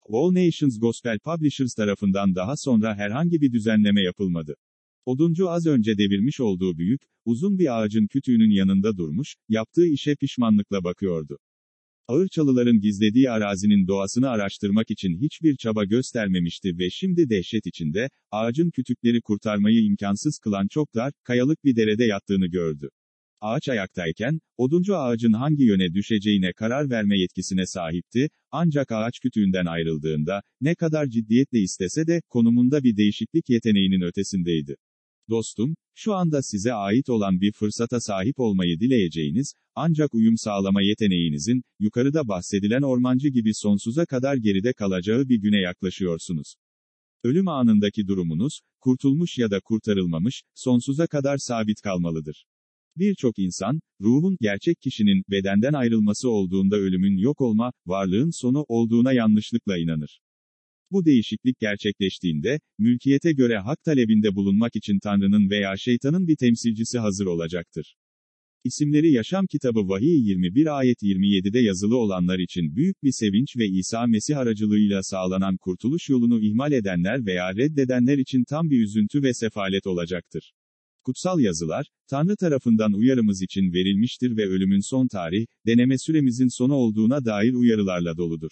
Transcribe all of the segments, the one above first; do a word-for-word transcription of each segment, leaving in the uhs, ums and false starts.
All Nations Gospel Publishers tarafından daha sonra herhangi bir düzenleme yapılmadı. Oduncu az önce devirmiş olduğu büyük, uzun bir ağacın kütüğünün yanında durmuş, yaptığı işe pişmanlıkla bakıyordu. Ağırçalıların gizlediği arazinin doğasını araştırmak için hiçbir çaba göstermemişti ve şimdi dehşet içinde, ağacın kütükleri kurtarmayı imkansız kılan çok dar, kayalık bir derede yattığını gördü. Ağaç ayaktayken, oduncu ağacın hangi yöne düşeceğine karar verme yetkisine sahipti, ancak ağaç kütüğünden ayrıldığında, ne kadar ciddiyetle istese de, konumunda bir değişiklik yeteneğinin ötesindeydi. Dostum, şu anda size ait olan bir fırsata sahip olmayı dileyeceğiniz, ancak uyum sağlama yeteneğinizin, yukarıda bahsedilen ormancı gibi sonsuza kadar geride kalacağı bir güne yaklaşıyorsunuz. Ölüm anındaki durumunuz, kurtulmuş ya da kurtarılmamış, sonsuza kadar sabit kalmalıdır. Birçok insan, ruhun, gerçek kişinin, bedenden ayrılması olduğunda ölümün yok olma, varlığın sonu olduğuna yanlışlıkla inanır. Bu değişiklik gerçekleştiğinde, mülkiyete göre hak talebinde bulunmak için Tanrı'nın veya şeytanın bir temsilcisi hazır olacaktır. İsimleri Yaşam Kitabı Vahiy yirmi bir ayet yirmi yedi'de yazılı olanlar için büyük bir sevinç ve İsa Mesih aracılığıyla sağlanan kurtuluş yolunu ihmal edenler veya reddedenler için tam bir üzüntü ve sefalet olacaktır. Kutsal yazılar, Tanrı tarafından uyarımız için verilmiştir ve ölümün son tarih, deneme süremizin sonu olduğuna dair uyarılarla doludur.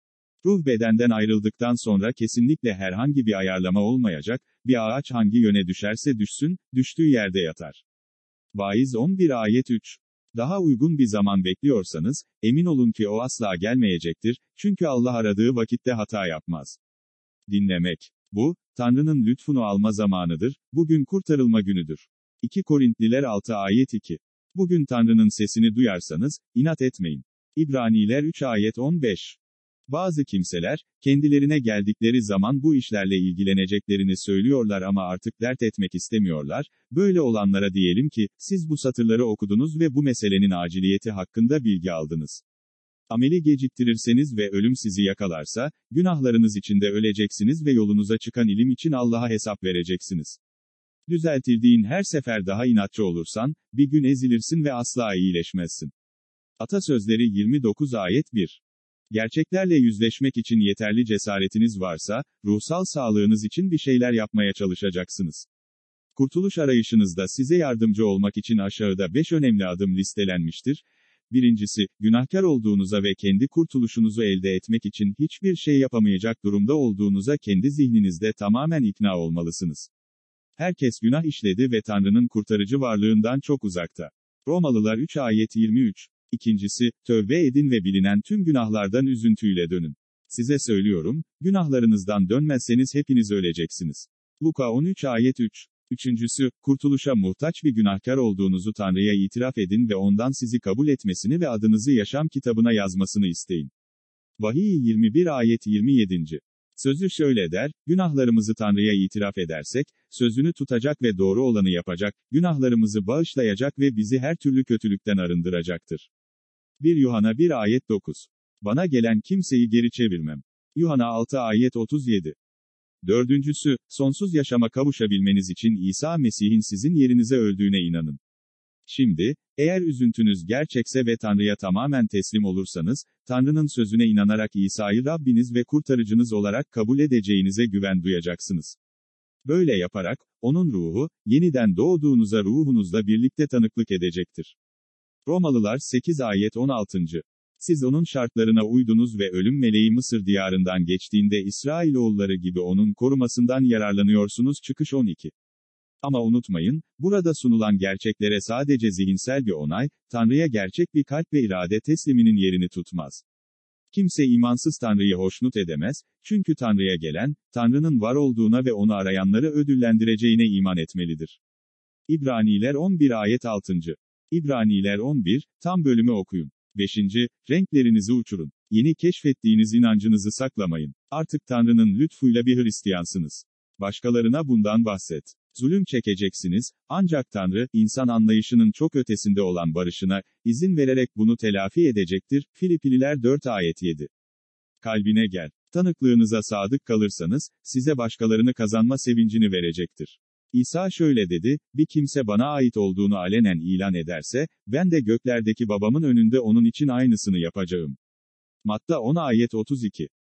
Ruh bedenden ayrıldıktan sonra kesinlikle herhangi bir ayarlama olmayacak, bir ağaç hangi yöne düşerse düşsün, düştüğü yerde yatar. Vaiz on bir ayet üç. Daha uygun bir zaman bekliyorsanız, emin olun ki o asla gelmeyecektir, çünkü Allah aradığı vakitte hata yapmaz. Dinlemek. Bu, Tanrı'nın lütfunu alma zamanıdır, bugün kurtarılma günüdür. iki Korintliler altı ayet iki. Bugün Tanrı'nın sesini duyarsanız, inat etmeyin. İbraniler üç ayet on beş. Bazı kimseler, kendilerine geldikleri zaman bu işlerle ilgileneceklerini söylüyorlar ama artık dert etmek istemiyorlar, böyle olanlara diyelim ki, siz bu satırları okudunuz ve bu meselenin aciliyeti hakkında bilgi aldınız. Ameli geciktirirseniz ve ölüm sizi yakalarsa, günahlarınız içinde öleceksiniz ve yolunuza çıkan ilim için Allah'a hesap vereceksiniz. Düzeltildiğin her sefer daha inatçı olursan, bir gün ezilirsin ve asla iyileşmezsin. Atasözleri yirmi dokuz ayet bir. Gerçeklerle yüzleşmek için yeterli cesaretiniz varsa, ruhsal sağlığınız için bir şeyler yapmaya çalışacaksınız. Kurtuluş arayışınızda size yardımcı olmak için aşağıda beş önemli adım listelenmiştir. Birincisi, günahkar olduğunuza ve kendi kurtuluşunuzu elde etmek için hiçbir şey yapamayacak durumda olduğunuza kendi zihninizde tamamen ikna olmalısınız. Herkes günah işledi ve Tanrı'nın kurtarıcı varlığından çok uzakta. Romalılar üç ayet yirmi üç. İkincisi, tövbe edin ve bilinen tüm günahlardan üzüntüyle dönün. Size söylüyorum, günahlarınızdan dönmezseniz hepiniz öleceksiniz. Luka on üç ayet üç. Üçüncüsü, kurtuluşa muhtaç bir günahkar olduğunuzu Tanrı'ya itiraf edin ve ondan sizi kabul etmesini ve adınızı yaşam kitabına yazmasını isteyin. Vahiy yirmi bir ayet yirmi yedi. Sözü şöyle der, günahlarımızı Tanrı'ya itiraf edersek, sözünü tutacak ve doğru olanı yapacak, günahlarımızı bağışlayacak ve bizi her türlü kötülükten arındıracaktır. bir Yuhanna bir ayet dokuz. Bana gelen kimseyi geri çevirmem. Yuhanna altı ayet otuz yedi. Dördüncüsü, sonsuz yaşama kavuşabilmeniz için İsa Mesih'in sizin yerinize öldüğüne inanın. Şimdi, eğer üzüntünüz gerçekse ve Tanrı'ya tamamen teslim olursanız, Tanrı'nın sözüne inanarak İsa'yı Rabbiniz ve kurtarıcınız olarak kabul edeceğinize güven duyacaksınız. Böyle yaparak, onun ruhu, yeniden doğduğunuza ruhunuzla birlikte tanıklık edecektir. Romalılar sekiz ayet on altı. Siz onun şartlarına uydunuz ve ölüm meleği Mısır diyarından geçtiğinde İsrailoğulları gibi onun korumasından yararlanıyorsunuz. Çıkış on iki. Ama unutmayın, burada sunulan gerçeklere sadece zihinsel bir onay, Tanrı'ya gerçek bir kalp ve irade tesliminin yerini tutmaz. Kimse imansız Tanrı'yı hoşnut edemez, çünkü Tanrı'ya gelen, Tanrı'nın var olduğuna ve onu arayanları ödüllendireceğine iman etmelidir. İbraniler on bir ayet altı. İbraniler on bir, tam bölümü okuyun. beşinci. Renklerinizi uçurun. Yeni keşfettiğiniz inancınızı saklamayın. Artık Tanrı'nın lütfuyla bir Hristiyansınız. Başkalarına bundan bahset. Zulüm çekeceksiniz, ancak Tanrı, insan anlayışının çok ötesinde olan barışına, izin vererek bunu telafi edecektir. Filipliler dört ayet yedi. Kalbine gel. Tanıklığınıza sadık kalırsanız, size başkalarını kazanma sevincini verecektir. İsa şöyle dedi, bir kimse bana ait olduğunu alenen ilan ederse, ben de göklerdeki babamın önünde onun için aynısını yapacağım. Matta on ayet otuz iki.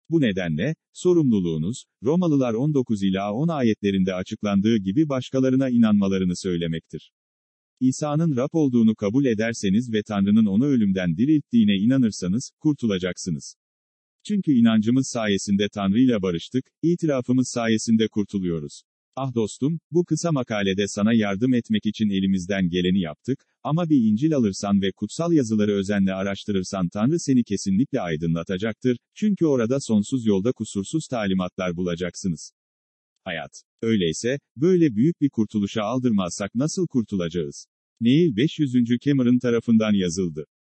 Bu nedenle, sorumluluğunuz, Romalılar on dokuz ila on ayetlerinde açıklandığı gibi başkalarına inanmalarını söylemektir. İsa'nın Rab olduğunu kabul ederseniz ve Tanrı'nın onu ölümden dirilttiğine inanırsanız, kurtulacaksınız. Çünkü inancımız sayesinde Tanrı ile barıştık, itirafımız sayesinde kurtuluyoruz. Ah dostum, bu kısa makalede sana yardım etmek için elimizden geleni yaptık, ama bir İncil alırsan ve kutsal yazıları özenle araştırırsan Tanrı seni kesinlikle aydınlatacaktır, çünkü orada sonsuz yolda kusursuz talimatlar bulacaksınız. Hayat. Öyleyse, böyle büyük bir kurtuluşa aldırmazsak nasıl kurtulacağız? Neil beş yüzüncü Cameron tarafından yazıldı.